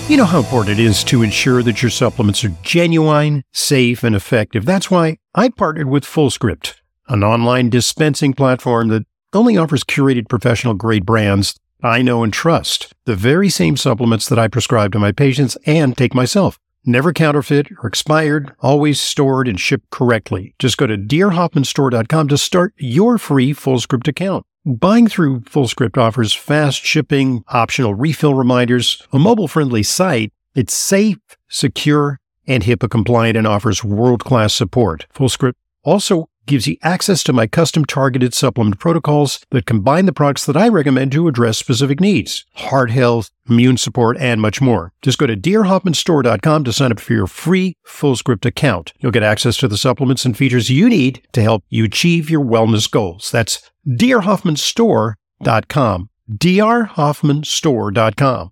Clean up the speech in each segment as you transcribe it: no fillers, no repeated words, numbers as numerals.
You know how important it is to ensure that your supplements are genuine, safe, and effective. That's why I partnered with Fullscript, an online dispensing platform that only offers curated professional-grade brands I know and trust. The very same supplements that I prescribe to my patients and take myself. Never counterfeit or expired, always stored and shipped correctly. Just go to drhoffmanstore.com to start your free Fullscript account. Buying through Fullscript offers fast shipping, optional refill reminders, a mobile-friendly site. It's safe, secure, and HIPAA-compliant and offers world-class support. Fullscript also gives you access to my custom-targeted supplement protocols that combine the products that I recommend to address specific needs: heart health, immune support, and much more. Just go to drhoffmanstore.com to sign up for your free Fullscript account. You'll get access to the supplements and features you need to help you achieve your wellness goals. That's drhoffmanstore.com. drhoffmanstore.com.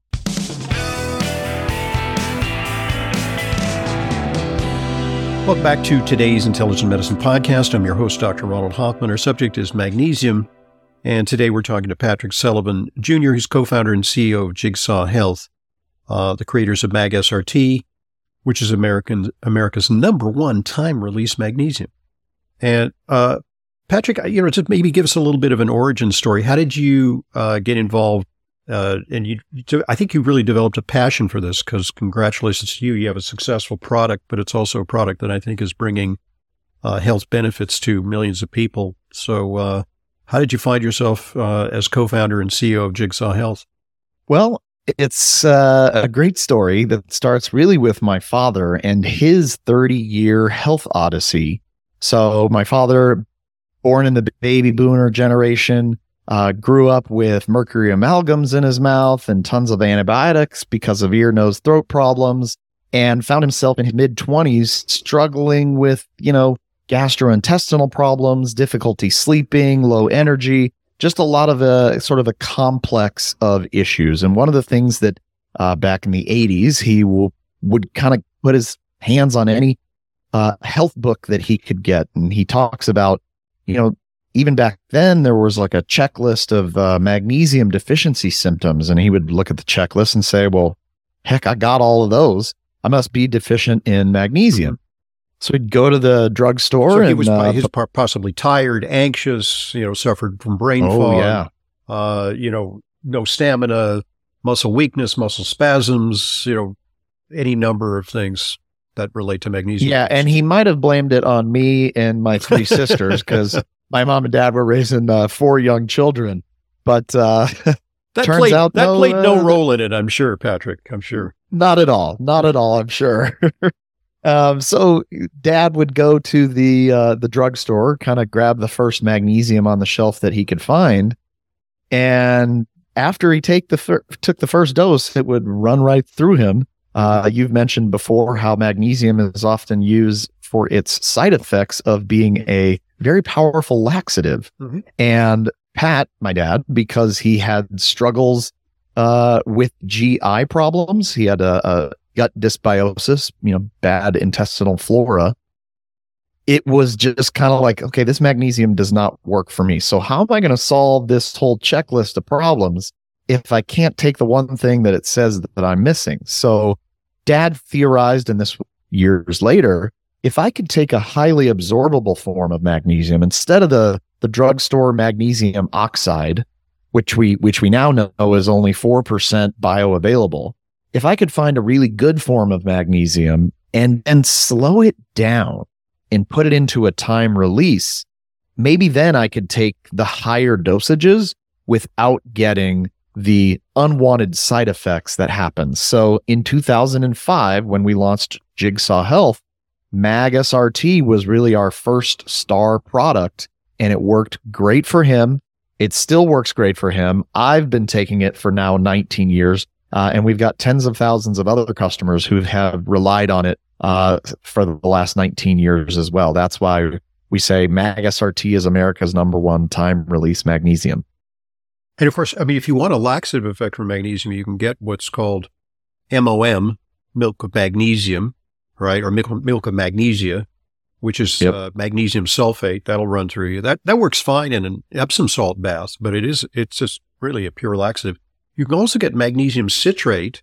Welcome back to today's Intelligent Medicine Podcast. I'm your host, Dr. Ronald Hoffman. Our subject is magnesium, and today we're talking to Patrick Sullivan Jr., who's co-founder and CEO of Jigsaw Health, the creators of MagSRT, which is America's #1 time-release magnesium. And Patrick, just maybe give us a little bit of an origin story. How did you get involved? And I think you really developed a passion for this, because congratulations to you. You have a successful product, but it's also a product that I think is bringing health benefits to millions of people. So how did you find yourself as co-founder and CEO of Jigsaw Health? Well, it's a great story that starts really with my father and his 30-year health odyssey. So my father, born in the baby boomer generation, grew up with mercury amalgams in his mouth and tons of antibiotics because of ear, nose, throat problems, and found himself in his mid-20s struggling with, gastrointestinal problems, difficulty sleeping, low energy, just a lot of sort of a complex of issues. And one of the things that back in the 80s, he would kind of put his hands on any health book that he could get. And he talks about, even back then, there was like a checklist of magnesium deficiency symptoms, and he would look at the checklist and say, well, heck, I got all of those. I must be deficient in magnesium. So he'd go to the drugstore. So he was possibly tired, anxious, suffered from brain fog, no stamina, muscle weakness, muscle spasms, any number of things that relate to magnesium. Yeah, and he might have blamed it on me and my 3 sisters, because my mom and dad were raising 4 young children, but that turns out that played no role in it. I'm sure, Patrick. I'm sure not at all. I'm sure. So Dad would go to the drugstore, kind of grab the first magnesium on the shelf that he could find, and after he took the first dose, it would run right through him. You've mentioned before how magnesium is often used for its side effects of being a very powerful laxative. Mm-hmm. And Pat, my dad, because he had struggles with GI problems, he had a gut dysbiosis, bad intestinal flora. It was just kind of like, okay, this magnesium does not work for me. So how am I going to solve this whole checklist of problems if I can't take the one thing that it says that I'm missing? So Dad theorized, and this years later, if I could take a highly absorbable form of magnesium instead of the drugstore magnesium oxide, which we now know is only 4% bioavailable, if I could find a really good form of magnesium and slow it down and put it into a time release, maybe then I could take the higher dosages without getting the unwanted side effects that happen. So in 2005, when we launched Jigsaw Health, MagSRT was really our first star product, and it worked great for him. It still works great for him. I've been taking it for now 19 years, and we've got tens of thousands of other customers who have relied on it for the last 19 years as well. That's why we say MagSRT is America's #1 time-release magnesium. And of course, if you want a laxative effect for magnesium, you can get what's called MOM, milk of magnesium, right? Or milk of magnesia, which is magnesium sulfate. That'll run through you. That works fine in an Epsom salt bath, but it's just really a pure laxative. You can also get magnesium citrate,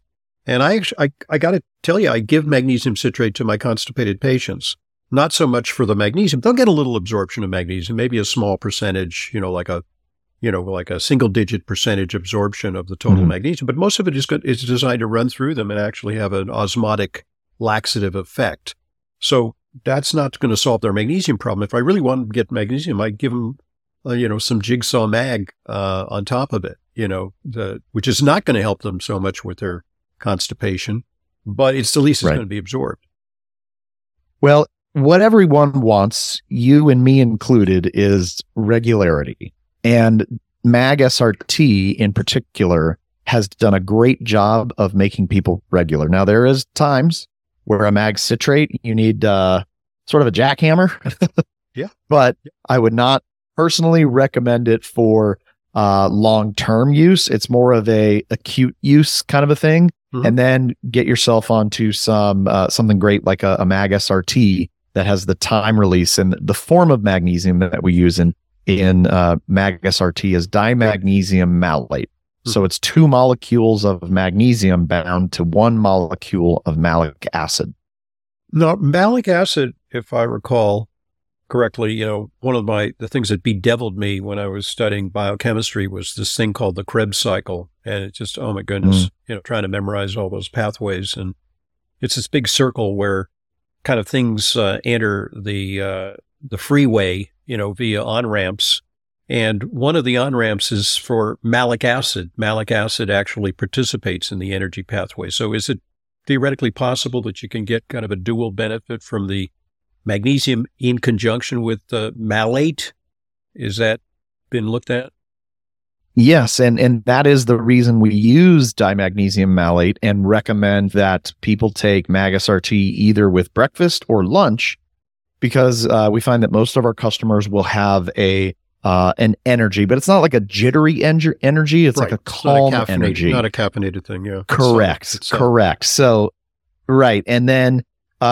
And I got to tell you, I give magnesium citrate to my constipated patients. Not so much for the magnesium. They'll get a little absorption of magnesium, maybe a small percentage, like a single digit percentage absorption of the total magnesium. But most of it is designed to run through them and actually have an osmotic laxative effect. So that's not going to solve their magnesium problem. If I really want to get magnesium, I'd give them, some Jigsaw Mag on top of it, which is not going to help them so much with their constipation, but it's the least it's going to be absorbed. Well, what everyone wants, you and me included, is regularity. And Mag SRT in particular has done a great job of making people regular. Now, there is times where a Mag citrate, you need sort of a jackhammer. Yeah. But I would not personally recommend it for long-term use. It's more of a acute use kind of a thing. And then get yourself onto something great like a Mag SRT that has the time release. And the form of magnesium that we use in Mag SRT is dimagnesium malate. So it's 2 molecules of magnesium bound to 1 molecule of malic acid. Now, malic acid, if I recall correctly, one of the things that bedeviled me when I was studying biochemistry was this thing called the Krebs cycle. And it just, oh my goodness, trying to memorize all those pathways. And it's this big circle where kind of things enter the freeway, via on-ramps. And one of the on-ramps is for malic acid. Malic acid actually participates in the energy pathway. So is it theoretically possible that you can get kind of a dual benefit from the magnesium in conjunction with malate? Is that been looked at? Yes, and that is the reason we use dimagnesium malate and recommend that people take Mag SRT either with breakfast or lunch, because we find that most of our customers will have an energy, but it's not like a jittery energy. It's like a calm energy. Not a caffeinated thing, yeah. Correct. So, right. And then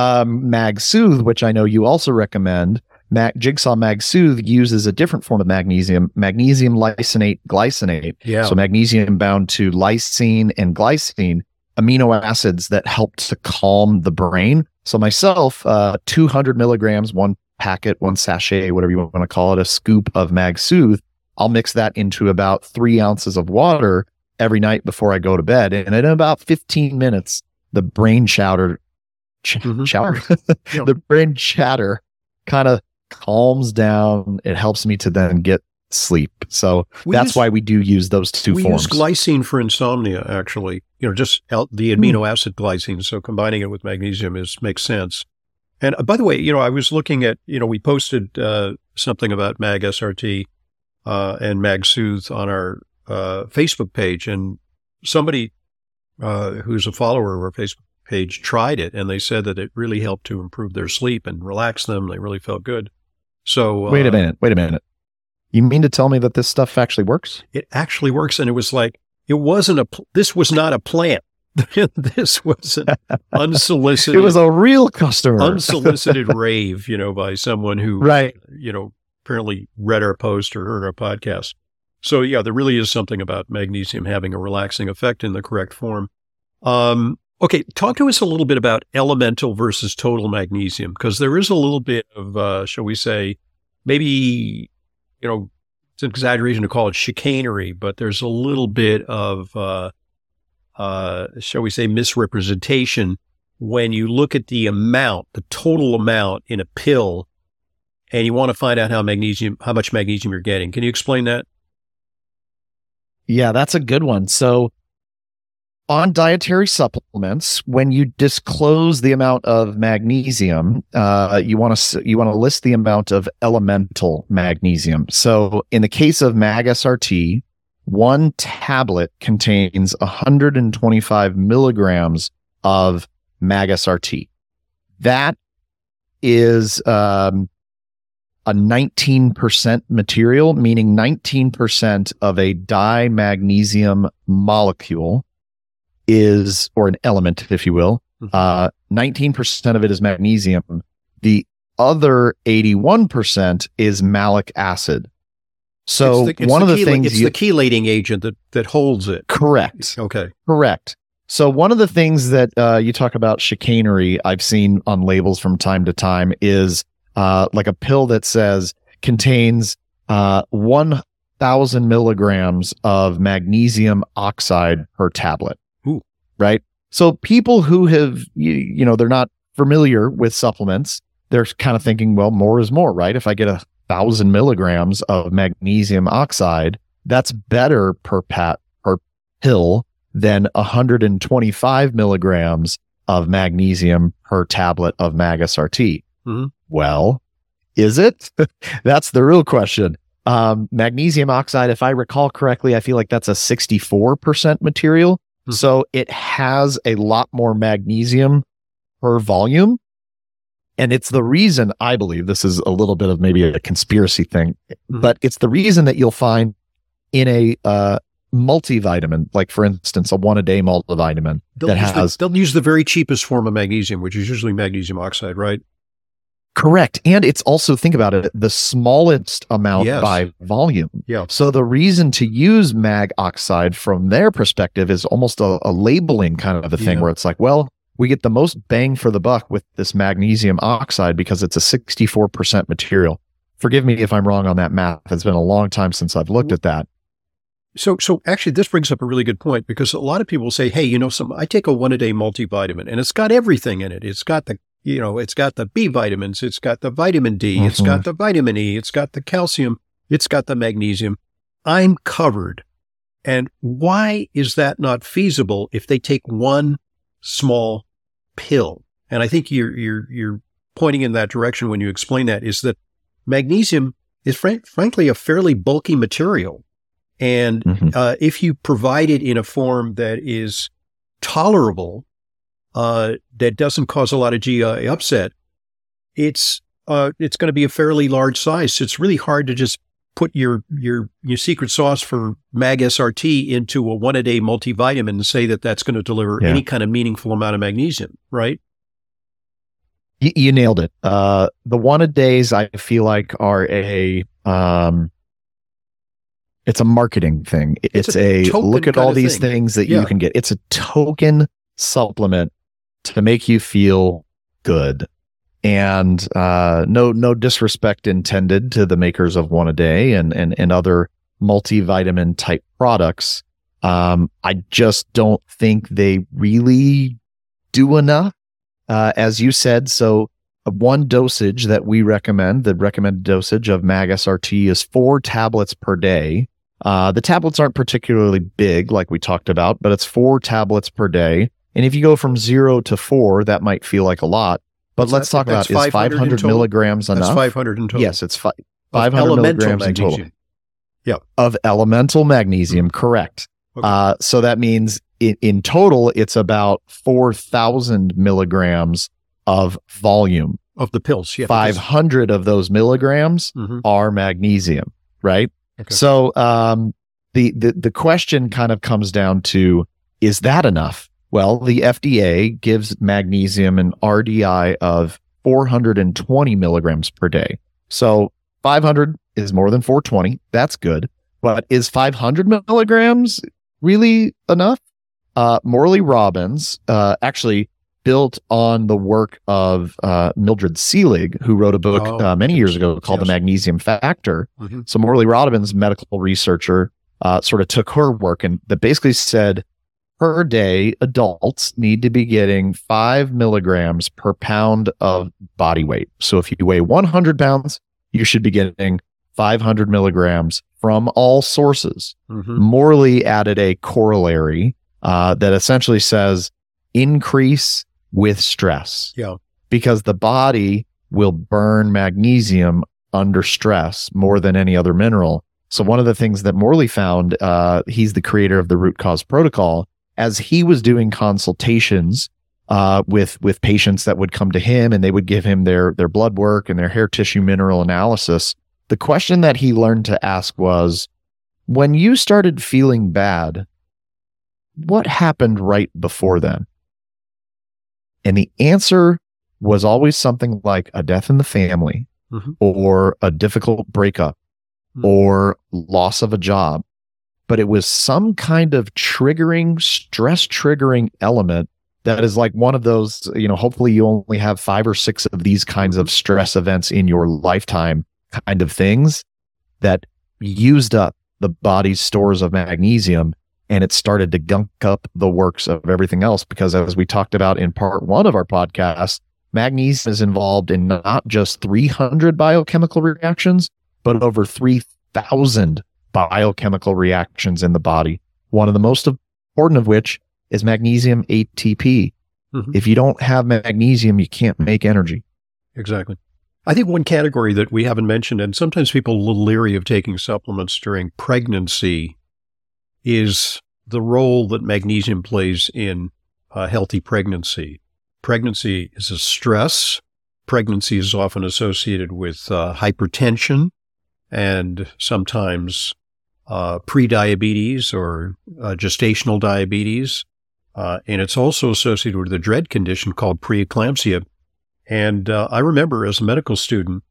Mag Soothe, which I know you also recommend, Jigsaw Mag Soothe uses a different form of magnesium lysine glycinate. Yeah. So magnesium bound to lysine and glycine, amino acids that help to calm the brain. So myself, 200 milligrams, 1 packet, 1 sachet, whatever you want to call it, a scoop of Mag Soothe, I'll mix that into about 3 ounces of water every night before I go to bed. And in about 15 minutes, the brain chatter the brain chatter kind of calms down. It helps me to then get sleep. So that's why we do use those 2 forms. We use glycine for insomnia, actually, just the amino acid glycine. So combining it with magnesium makes sense. And by the way, I was looking at, we posted something about Mag SRT and Mag Soothe on our Facebook page, and somebody who's a follower of our Facebook page tried it, and they said that it really helped to improve their sleep and relax them. They really felt good. So wait a minute. You mean to tell me that this stuff actually works? It actually works, and it was like this was not a plant. This was an unsolicited. It was a real customer. Unsolicited rave, by someone who, right, apparently read our post or heard our podcast. So yeah, there really is something about magnesium having a relaxing effect in the correct form. Okay, talk to us a little bit about elemental versus total magnesium, because there is a little bit of, shall we say, maybe, it's an exaggeration to call it chicanery, but there's a little bit of, shall we say, misrepresentation when you look at the total amount in a pill, and you want to find out how much magnesium you're getting. Can you explain that? Yeah, that's a good one. So on dietary supplements, when you disclose the amount of magnesium, you want to list the amount of elemental magnesium. So in the case of Mag SRT, 1 tablet contains 125 milligrams of Mag SRT. That is a 19% material, meaning 19% of a dimagnesium molecule or an element, if you will. 19% of it is magnesium. The other 81% is malic acid. So it's the chelating agent that holds it. Correct. Okay. Correct. So one of the things that you talk about chicanery, I've seen on labels from time to time is like a pill that says contains 1,000 milligrams of magnesium oxide per tablet. Ooh. Right? So people who have, they're not familiar with supplements, they're kind of thinking, well, more is more, right? If I get 1,000 milligrams of magnesium oxide, that's better per pill than 125 milligrams of magnesium per tablet of MagSRT. Mm-hmm. Well, is it? That's the real question. Magnesium oxide, if I recall correctly, I feel like that's a 64% material. Mm-hmm. So it has a lot more magnesium per volume. And it's the reason, I believe, this is a little bit of maybe a conspiracy thing, but it's the reason that you'll find in a multivitamin, like for instance, a 1-a-day multivitamin they'll use the very cheapest form of magnesium, which is usually magnesium oxide, right? Correct. And it's also, think about it, the smallest amount by volume. Yeah. So the reason to use mag oxide from their perspective is almost a labeling kind of a thing where it's like, well, we get the most bang for the buck with this magnesium oxide because it's a 64% material. Forgive me if I'm wrong on that math. It's been a long time since I've looked at that. So actually, this brings up a really good point, because a lot of people say, hey, I take a 1-a-day multivitamin and it's got everything in it. It's got it's got the B vitamins, it's got the vitamin D, it's got the vitamin E, it's got the calcium, it's got the magnesium. I'm covered. And why is that not feasible if they take one small pill? And I think you're pointing in that direction when you explain that, is that magnesium is frankly a fairly bulky material. And if you provide it in a form that is tolerable, that doesn't cause a lot of GI upset, it's going to be a fairly large size. So it's really hard to just put your secret sauce for MagSRT into a 1-a-day multivitamin and say that that's going to deliver any kind of meaningful amount of magnesium, right? You nailed it. The 1-a-days, I feel like, are it's a marketing thing. It's a look at all these things that you can get. It's a token supplement to make you feel good. And no disrespect intended to the makers of 1-a-day and other multivitamin type products. I just don't think they really do enough. As you said, so one dosage that we recommend, the recommended dosage of MagSRT, is 4 tablets per day. The tablets aren't particularly big, like we talked about, but it's 4 tablets per day. And if you go from 0 to 4, that might feel like a lot. But let's talk about, is 500 milligrams enough? That's 500 in total. Yes, it's 500 milligrams in total. Yeah. Of elemental magnesium, correct. Okay. So that means in total, it's about 4,000 milligrams of volume. Of the pills, yeah. 500 of those milligrams are magnesium, right? Okay. So the question kind of comes down to, is that enough? Well, the FDA gives magnesium an RDI of 420 milligrams per day. So 500 is more than 420. That's good. But is 500 milligrams really enough? Morley Robbins actually built on the work of Mildred Seelig, who wrote a book many years ago called The Magnesium Factor. So Morley Robbins, medical researcher, sort of took her work and that basically said, per day, adults need to be getting 5 milligrams per pound of body weight. So if you weigh 100 pounds, you should be getting 500 milligrams from all sources. Morley added a corollary that essentially says increase with stress. Yeah. Because the body will burn magnesium under stress more than any other mineral. So one of the things that Morley found, he's the creator of the Root Cause Protocol, as he was doing consultations with patients that would come to him and they would give him their blood work and their hair tissue mineral analysis, the question that he learned to ask was, when you started feeling bad, what happened right before then? And the answer was always something like a death in the family or a difficult breakup or loss of a job. but it was some kind of stress triggering element that is like one of those, hopefully you only have 5 or 6 of these kinds of stress events in your lifetime kind of things that used up the body's stores of magnesium, and it started to gunk up the works of everything else. Because as we talked about in part 1 of our podcast, magnesium is involved in not just 300 biochemical reactions, but over 3,000 biochemical reactions in the body. One of the most important of which is magnesium ATP. Mm-hmm. If you don't have magnesium, you can't make energy. Exactly. I think one category that we haven't mentioned, and sometimes people are a little leery of taking supplements during pregnancy, is the role that magnesium plays in a healthy pregnancy. Pregnancy is a stress. Pregnancy is often associated with hypertension and sometimes prediabetes or gestational diabetes. And it's also associated with a dread condition called preeclampsia. And I remember as a medical student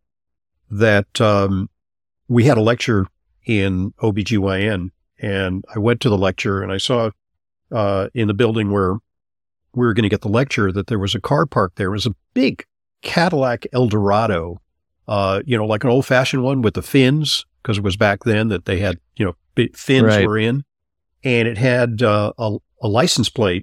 that we had a lecture in OBGYN, and I went to the lecture and I saw in the building where we were going to get the lecture that there was a car parked there. It was a big Cadillac Eldorado, like an old-fashioned one with the fins, because it was back then that they had, fins right. were in. And it had a license plate,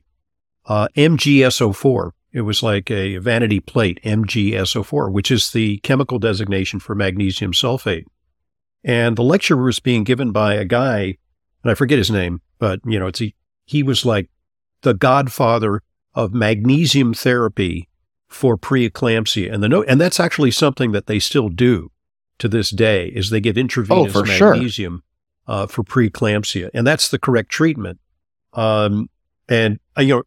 MgSO4. It was like a vanity plate, MgSO4, which is the chemical designation for magnesium sulfate. And the lecture was being given by a guy, and I forget his name, but, he was like the godfather of magnesium therapy for preeclampsia. And that's actually something that they still do to this day, is they give intravenous magnesium for preeclampsia. And that's the correct treatment. Again,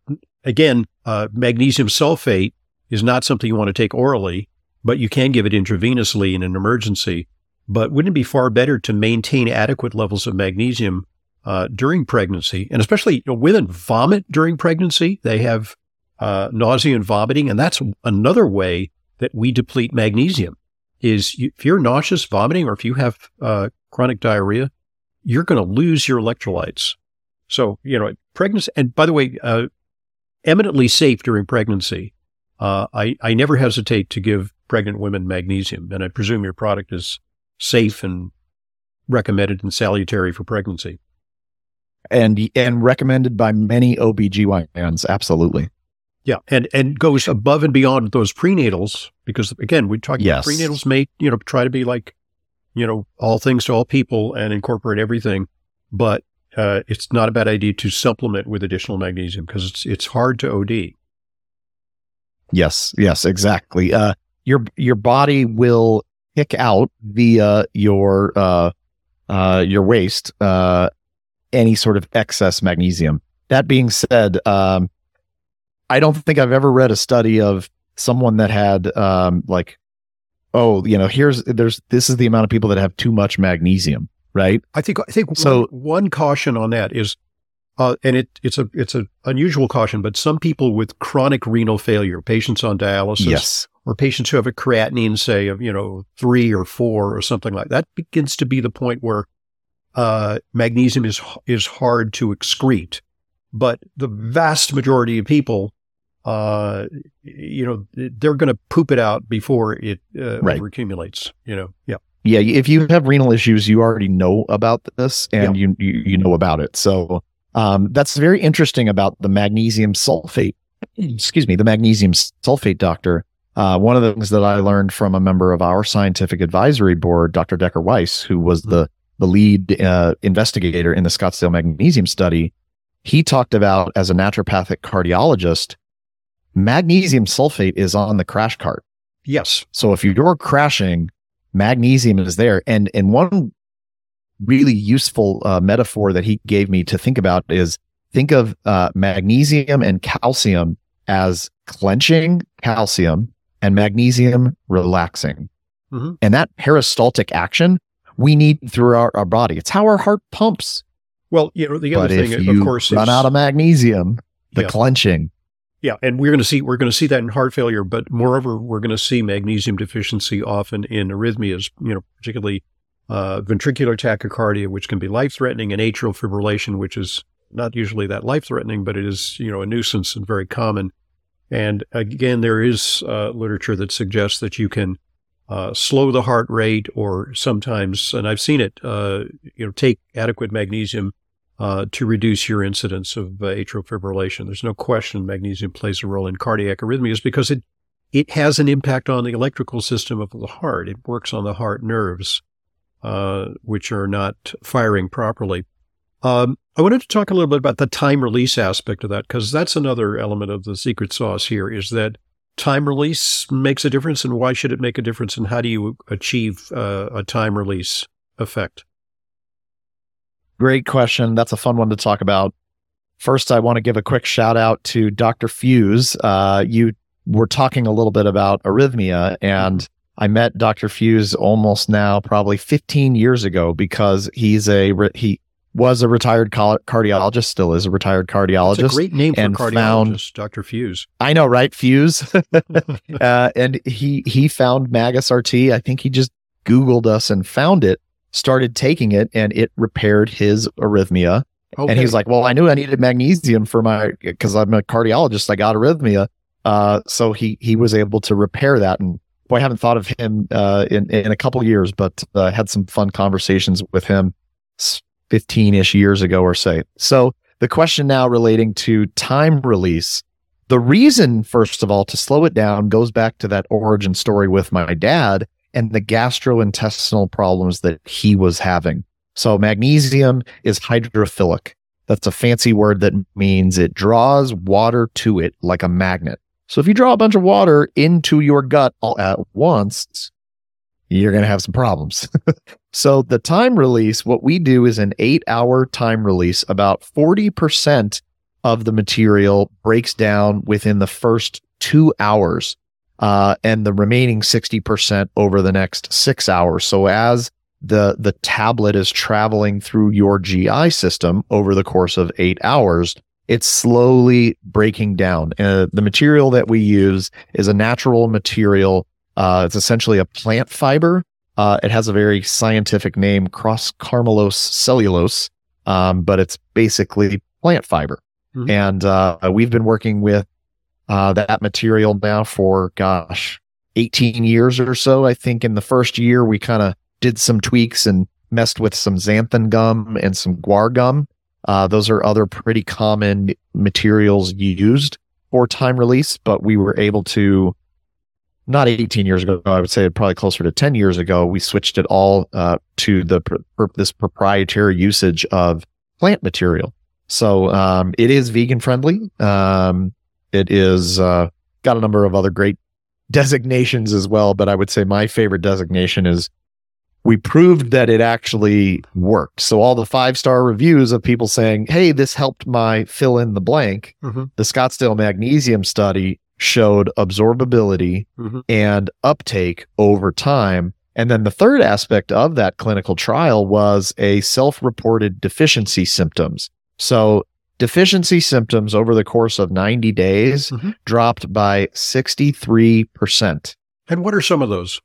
magnesium sulfate is not something you want to take orally, but you can give it intravenously in an emergency. But wouldn't it be far better to maintain adequate levels of magnesium during pregnancy? And especially women vomit during pregnancy. They have nausea and vomiting. And that's another way that we deplete magnesium is if you're nauseous, vomiting, or if you have chronic diarrhea, you're going to lose your electrolytes. So, pregnancy, and by the way, eminently safe during pregnancy. I never hesitate to give pregnant women magnesium, and I presume your product is safe and recommended and salutary for pregnancy. And recommended by many OBGYNs, absolutely. Yeah, and goes above and beyond those prenatals, because again, we talk about prenatals may, try to be like, all things to all people and incorporate everything, but it's not a bad idea to supplement with additional magnesium because it's hard to OD. Yes, exactly. Your body will kick out via your waste any sort of excess magnesium. That being said, I don't think I've ever read a study of someone that had this is the amount of people that have too much magnesium, right? I think so. One caution on that is, and it's an unusual caution, but some people with chronic renal failure, patients on dialysis, or patients who have a creatinine, say of 3 or 4 or something like that, begins to be the point where magnesium is hard to excrete. But the vast majority of people, they're going to poop it out before it overaccumulates. Yeah. Yeah, if you have renal issues, you already know about this, and you know about it. So that's very interesting about the magnesium sulfate. The magnesium sulfate doctor. One of the things that I learned from a member of our scientific advisory board, Dr. Decker Weiss, who was the lead investigator in the Scottsdale magnesium study, he talked about, as a naturopathic cardiologist, magnesium sulfate is on the crash cart. Yes. So if you're crashing, magnesium is there. And one really useful metaphor that he gave me to think about is, think of magnesium and calcium as clenching calcium and magnesium relaxing. Mm-hmm. And that peristaltic action we need through our body. It's how our heart pumps. Well, the other thing, of course, run out of magnesium, the clenching. Yeah, and we're going to see that in heart failure, but moreover, we're going to see magnesium deficiency often in arrhythmias, particularly ventricular tachycardia, which can be life-threatening, and atrial fibrillation, which is not usually that life-threatening, but it is, a nuisance and very common. And again, there is literature that suggests that you can slow the heart rate, or sometimes, and I've seen it, take adequate magnesium to reduce your incidence of atrial fibrillation. There's no question magnesium plays a role in cardiac arrhythmias because it has an impact on the electrical system of the heart. It works on the heart nerves, which are not firing properly. I wanted to talk a little bit about the time release aspect of that, because that's another element of the secret sauce here, is that time release makes a difference, and why should it make a difference, and how do you achieve a time release effect? Great question. That's a fun one to talk about. First, I want to give a quick shout out to Dr. Fuse. You were talking a little bit about arrhythmia, and I met Dr. Fuse almost now probably 15 years ago because he was a retired cardiologist, still is a retired cardiologist. It's a great name for cardiologist, Dr. Fuse. I know, right? Fuse. And he found Magus RT. I think he just Googled us and found it, started taking it, and it repaired his arrhythmia. Okay. And he's like, well, I knew I needed magnesium because I'm a cardiologist. I got arrhythmia. So he was able to repair that. And boy, I haven't thought of him in a couple years, but had some fun conversations with him 15-ish years ago or so. So the question now relating to time release, the reason, first of all, to slow it down goes back to that origin story with my dad and the gastrointestinal problems that he was having. So magnesium is hydrophilic. That's a fancy word that means it draws water to it like a magnet. So if you draw a bunch of water into your gut all at once, you're going to have some problems. So the time release, what we do is an 8-hour time release. About 40% of the material breaks down within the first 2 hours, and the remaining 60% over the next 6 hours. So as the tablet is traveling through your GI system over the course of 8 hours, it's slowly breaking down. The material that we use is a natural material. It's essentially a plant fiber. It has a very scientific name, cross-carmellose cellulose, but it's basically plant fiber. Mm-hmm. And we've been working with that material now for, 18 years or so. I think in the first year, we kind of did some tweaks and messed with some xanthan gum and some guar gum. Those are other pretty common materials used for time release, but we were able to, not 18 years ago, I would say probably closer to 10 years ago, we switched it all to this proprietary usage of plant material. So it is vegan friendly. It is got a number of other great designations as well, but I would say my favorite designation is we proved that it actually worked. So all the 5-star reviews of people saying, hey, this helped my fill in the blank. Mm-hmm. The Scottsdale Magnesium study showed absorbability and uptake over time. And then the third aspect of that clinical trial was a self-reported deficiency symptoms. So deficiency symptoms over the course of 90 days dropped by 63%. And what are some of those?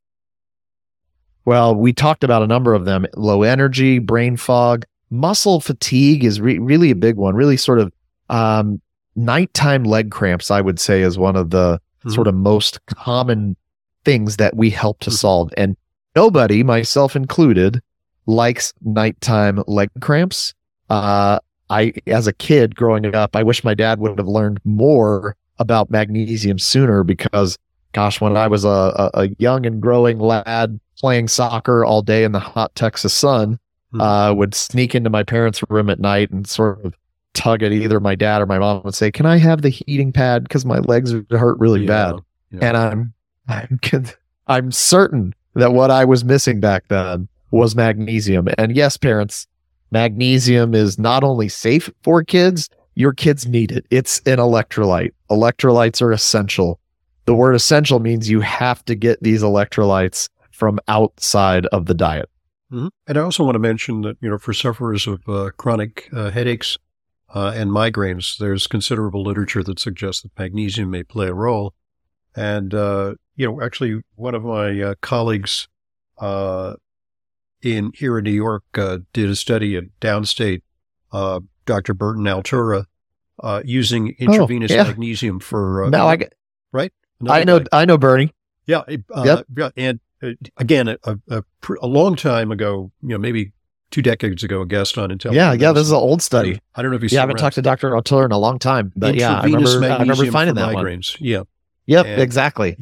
Well, we talked about a number of them. Low energy, brain fog, muscle fatigue is really a big one. Really sort of nighttime leg cramps, I would say, is one of the sort of most common things that we help to solve. And nobody, myself included, likes nighttime leg cramps. As a kid growing up, I wish my dad would have learned more about magnesium sooner because, gosh, when I was a young and growing lad playing soccer all day in the hot Texas sun, would sneak into my parents' room at night and sort of tug at either my dad or my mom and say, can I have the heating pad? Because my legs hurt really bad. Yeah. And I'm certain that what I was missing back then was magnesium. And yes, parents, magnesium is not only safe for kids, your kids need it. It's an electrolyte. Electrolytes are essential. The word essential means you have to get these electrolytes from outside of the diet. Mm-hmm. And I also want to mention that, for sufferers of chronic headaches and migraines, there's considerable literature that suggests that magnesium may play a role. And, actually, one of my colleagues here in New York did a study at Downstate, Dr. Burton Altura, using intravenous magnesium for now I get right. I know Bernie. Yeah, yeah, and again, a long time ago, maybe 2 decades ago, a guest on Intelligent. Yeah, this is an old study. I don't know if you. Yeah, I haven't talked to Dr. Altura in a long time, but yeah, I remember finding that migraines. One. Yeah. Yep, exactly.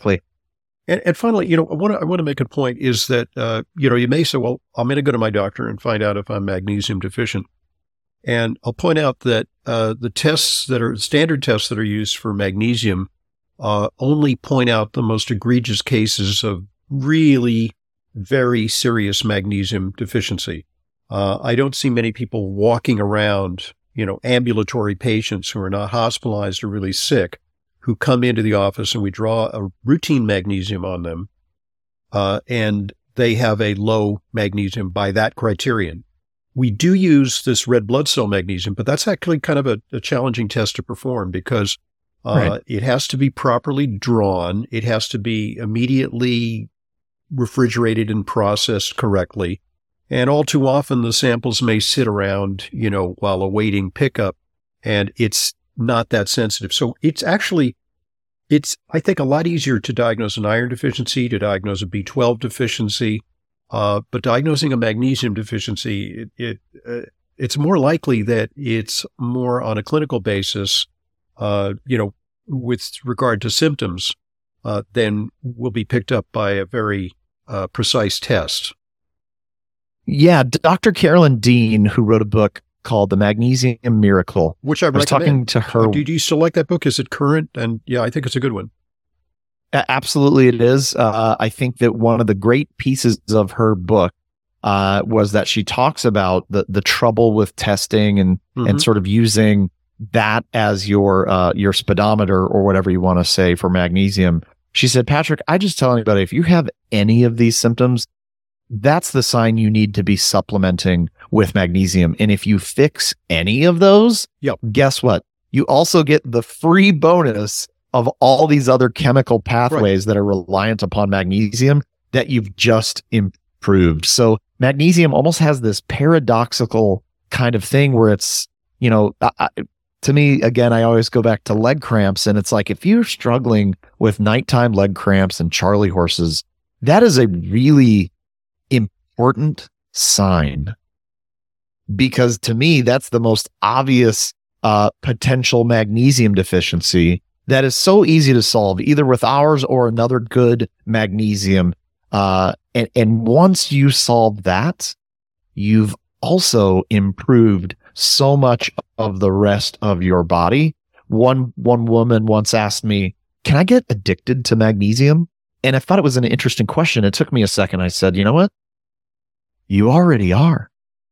And finally, I want to make a point is that you may say, well, I'm going to go to my doctor and find out if I'm magnesium deficient. And I'll point out that the tests that are standard tests that are used for magnesium only point out the most egregious cases of really very serious magnesium deficiency. I don't see many people walking around, ambulatory patients who are not hospitalized or really sick, who come into the office and we draw a routine magnesium on them, and they have a low magnesium by that criterion. We do use this red blood cell magnesium, but that's actually kind of a challenging test to perform because it has to be properly drawn. It has to be immediately refrigerated and processed correctly. And all too often the samples may sit around, while awaiting pickup, and it's not that sensitive. So it's I think, a lot easier to diagnose an iron deficiency, to diagnose a B12 deficiency, but diagnosing a magnesium deficiency, it's more likely that it's more on a clinical basis, with regard to symptoms, than will be picked up by a very precise test. Yeah, Dr. Carolyn Dean, who wrote a book called The Magnesium Miracle, which I was talking to her. Do you still like that book? Is it current? And yeah, I think it's a good one. Absolutely, it is. I think that one of the great pieces of her book was that she talks about the trouble with testing and sort of using that as your speedometer or whatever you want to say for magnesium. She said, Patrick, I just tell anybody, if you have any of these symptoms, that's the sign you need to be supplementing with magnesium. And if you fix any of those, guess what? You also get the free bonus of all these other chemical pathways that are reliant upon magnesium that you've just improved. So magnesium almost has this paradoxical kind of thing where it's, to me, again, I always go back to leg cramps. And it's like, if you're struggling with nighttime leg cramps and Charlie horses, that is a really important sign, because to me, that's the most obvious potential magnesium deficiency that is so easy to solve, either with ours or another good magnesium. And once you solve that, you've also improved so much of the rest of your body. One woman once asked me, can I get addicted to magnesium? And I thought it was an interesting question. It took me a second. I said, you know what? You already are.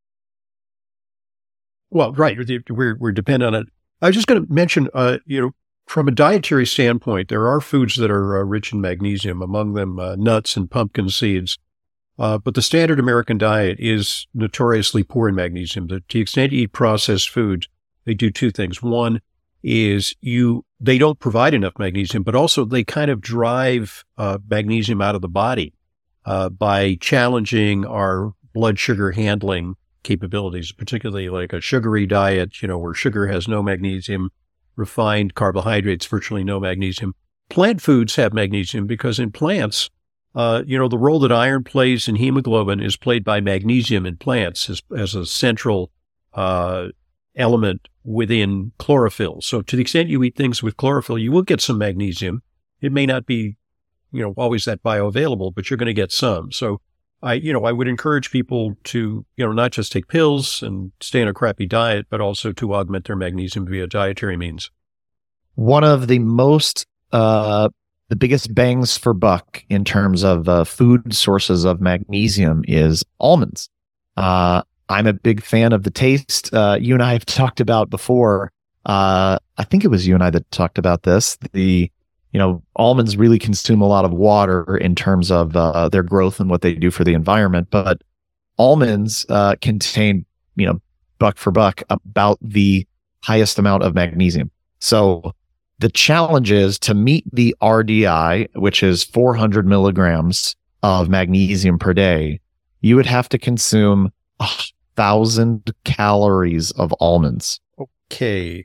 Well, right. We're dependent on it. I was just going to mention, from a dietary standpoint, there are foods that are rich in magnesium, among them nuts and pumpkin seeds. But the standard American diet is notoriously poor in magnesium. To the extent you eat processed foods, they do two things. One is they don't provide enough magnesium, but also they kind of drive magnesium out of the body by challenging our blood sugar handling capabilities, particularly like a sugary diet, where sugar has no magnesium, refined carbohydrates, virtually no magnesium. Plant foods have magnesium because in plants, the role that iron plays in hemoglobin is played by magnesium in plants as a central element within chlorophyll. So to the extent you eat things with chlorophyll, you will get some magnesium. It may not be, always that bioavailable, but you're going to get some. So I would encourage people to, not just take pills and stay on a crappy diet, but also to augment their magnesium via dietary means. One of the the biggest bangs for buck in terms of food sources of magnesium is almonds. I'm a big fan of the taste. You and I have talked about before. I think it was you and I that talked about this. Almonds really consume a lot of water in terms of their growth and what they do for the environment. But almonds contain, buck for buck, about the highest amount of magnesium. So the challenge is to meet the RDI, which is 400 milligrams of magnesium per day. you would have to consume 1,000 calories of almonds. Okay.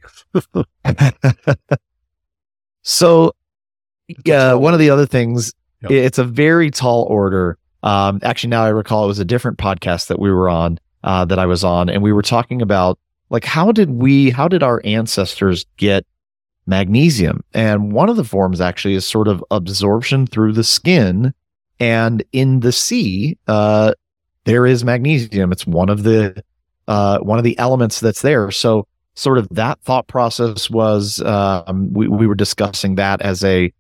So, one of the other things, Yep. it's a very tall order. Actually, now I recall it was a different podcast that we were on, that I was on, and we were talking about like how did our ancestors get magnesium? And one of the forms actually is sort of absorption through the skin, and in the sea, there is magnesium. It's one of the elements that's there. So sort of that thought process was, we were discussing that as a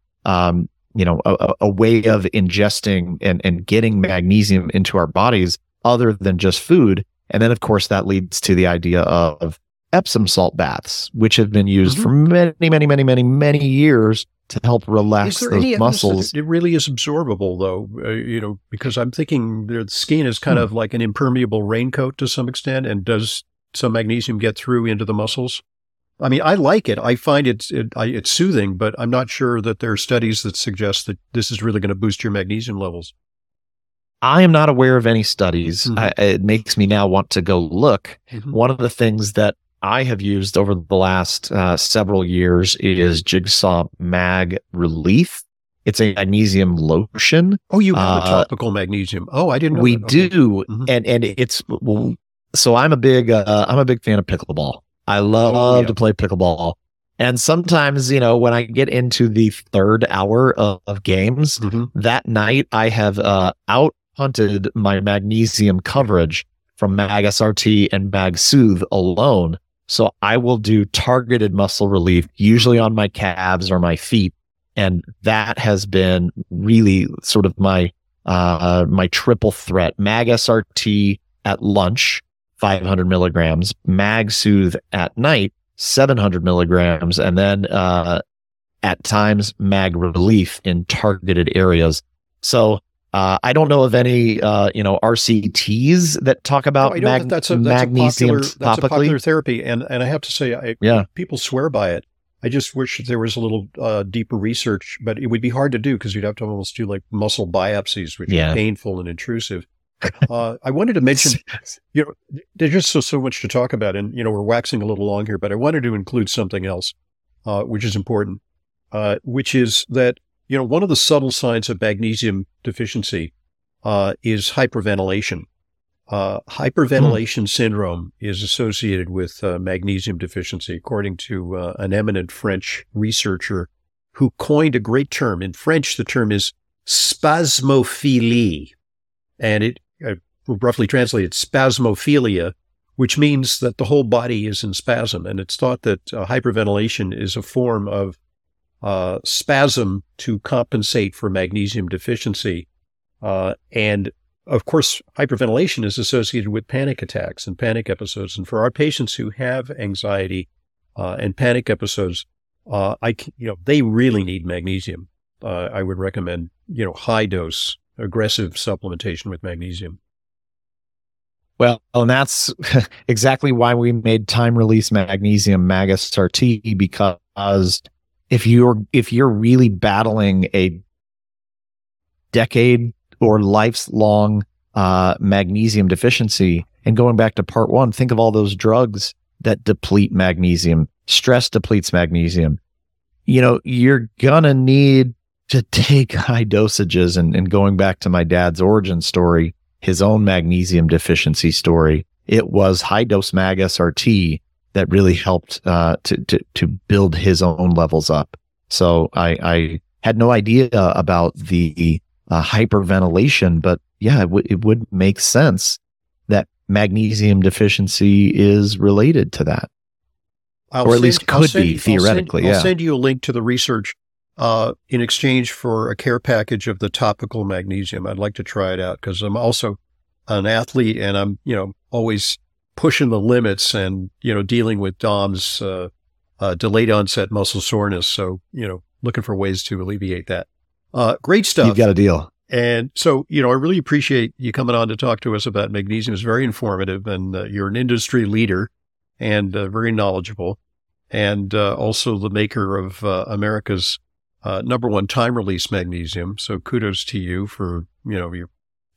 way of ingesting and getting magnesium into our bodies other than just food. And then, of course, that leads to the idea of Epsom salt baths, which have been used for many, many, many, many, many years to help relax those muscles. It really is absorbable, though, because I'm thinking the skin is kind of like an impermeable raincoat to some extent. And does some magnesium get through into the muscles? I mean, I like it. I find it's soothing, but I'm not sure that there are studies that suggest that this is really going to boost your magnesium levels. I am not aware of any studies. It makes me now want to go look. One of the things that I have used over the last several years is Jigsaw Mag Relief. It's a magnesium lotion. Oh, you have a topical magnesium. Oh, I didn't know we that. Okay. do, and it's so I'm a big fan of pickleball. I love to play pickleball. And sometimes, when I get into the third hour of games, that night I have out-hunted my magnesium coverage from Mag SRT and Mag Soothe alone. So I will do targeted muscle relief, usually on my calves or my feet. And that has been really sort of my triple threat. Mag SRT at lunch, 500 milligrams, Mag Soothe at night, 700 milligrams, and then at times Mag Relief in targeted areas. So I don't know of any RCTs that talk about magnesium topically. That's a popular therapy, and I have to say, people swear by it. I just wish there was a little deeper research, but it would be hard to do because you'd have to almost do like muscle biopsies, which are painful and intrusive. I wanted to mention, there's just so much to talk about, and we're waxing a little long here, but I wanted to include something else, which is important, which is that one of the subtle signs of magnesium deficiency is hyperventilation. Hyperventilation syndrome is associated with magnesium deficiency, according to an eminent French researcher who coined a great term. In French, the term is spasmophilie, and it roughly translated spasmophilia, which means that the whole body is in spasm. And it's thought that hyperventilation is a form of spasm to compensate for magnesium deficiency. And of course, hyperventilation is associated with panic attacks and panic episodes. And for our patients who have anxiety and panic episodes, they really need magnesium. I would recommend, high dose, aggressive supplementation with magnesium. Well, and that's exactly why we made time release magnesium Mag SRT, because if you're really battling a decade or lifelong magnesium deficiency, and going back to part one, think of all those drugs that deplete magnesium. Stress depletes magnesium. You're gonna need to take high dosages, and going back to my dad's origin story, his own magnesium deficiency story, it was high dose Mag SRT that really helped to build his own levels up. So I had no idea about the hyperventilation, but yeah, it would make sense that magnesium deficiency is related to that, or at least could be theoretically. I'll send you a link to the research in exchange for a care package of the topical magnesium. I'd like to try it out because I'm also an athlete, and I'm always pushing the limits and dealing with DOMS, delayed onset muscle soreness. So looking for ways to alleviate that. Great stuff. You've got a deal. And so, I really appreciate you coming on to talk to us about magnesium. It's very informative, and you're an industry leader and very knowledgeable, and also the maker of America's #1 time release magnesium. So kudos to you for, your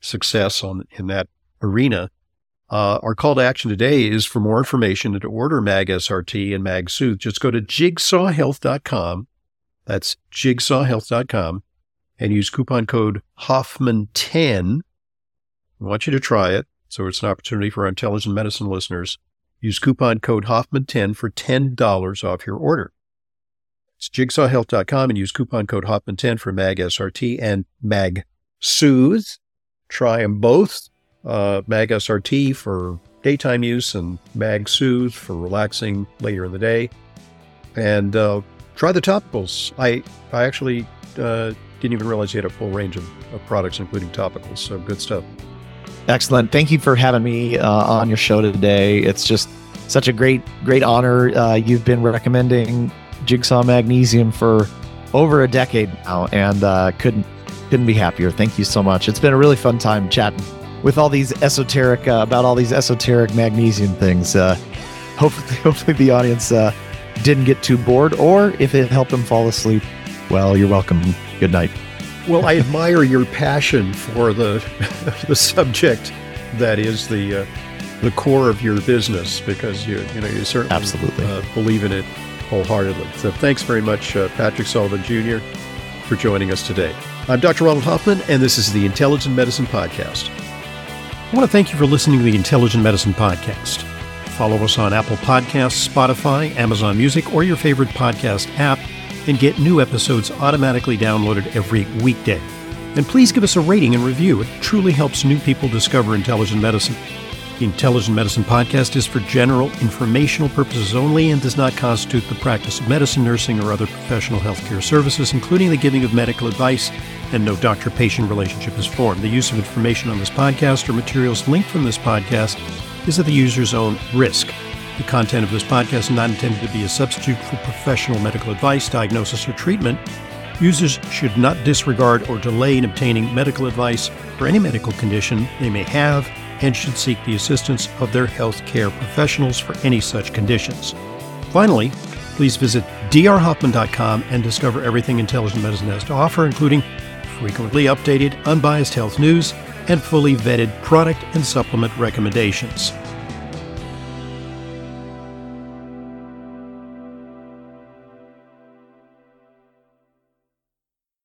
success in that arena. Our call to action today is for more information and to order Mag SRT and Mag Soothe. Just go to jigsawhealth.com. That's jigsawhealth.com and use coupon code Hoffman10. I want you to try it. So it's an opportunity for our intelligent medicine listeners. Use coupon code Hoffman10 for $10 off your order. It's jigsawhealth.com and use coupon code Hoffman10 for Mag SRT and Mag Soothe. Try them both. Mag SRT for daytime use and Mag Soothe for relaxing later in the day. And try the topicals. I actually didn't even realize you had a full range of products, including topicals. So good stuff. Excellent. Thank you for having me on your show today. It's just such a great honor. You've been recommending Jigsaw Magnesium for over a decade now, and couldn't be happier. Thank you so much. It's been a really fun time chatting with all these esoteric about all these esoteric magnesium things. Hopefully the audience didn't get too bored, or if it helped them fall asleep, well, you're welcome. Good night. Well, I admire your passion for the subject that is the core of your business, because you certainly absolutely believe in it wholeheartedly. So thanks very much, Patrick Sullivan Jr., for joining us today. I'm Dr. Ronald Hoffman, and this is the Intelligent Medicine Podcast. I want to thank you for listening to the Intelligent Medicine Podcast. Follow us on Apple Podcasts, Spotify, Amazon Music, or your favorite podcast app, and get new episodes automatically downloaded every weekday. And please give us a rating and review. It truly helps new people discover intelligent medicine. The Intelligent Medicine Podcast is for general informational purposes only and does not constitute the practice of medicine, nursing, or other professional healthcare services, including the giving of medical advice, and no doctor-patient relationship is formed. The use of information on this podcast or materials linked from this podcast is at the user's own risk. The content of this podcast is not intended to be a substitute for professional medical advice, diagnosis, or treatment. Users should not disregard or delay in obtaining medical advice for any medical condition they may have, and should seek the assistance of their healthcare professionals for any such conditions. Finally, please visit drhoffman.com and discover everything intelligent medicine has to offer, including frequently updated, unbiased health news and fully vetted product and supplement recommendations.